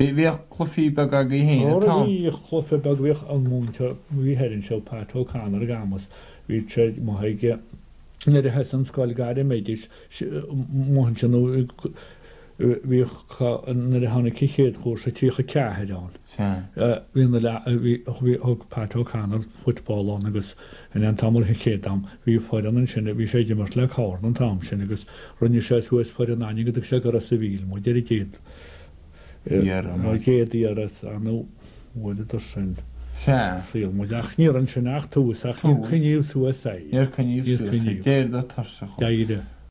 Bhíoh chlufií bag a híine tá. Í chlufa bagh an múnta bhí heann seo pátó cánar gamas hí sé maithaige na a hesan sáil gaiide méidir móhan se bhí na hána chéad chóir sa tíocha cetheán. Bhí thug pátó cánar futballán agus in an tamil chéadam hí foiidir an sinna bhí sé mar le cháir an tam sin agus runne sé thuas foiir an aine go sé go a sa bhíl mu deidir géad. Géadí aras an bhide sin. Síl mu achníar an sin nach túach chuníú suasá. Níor chuníú géad a tarsa.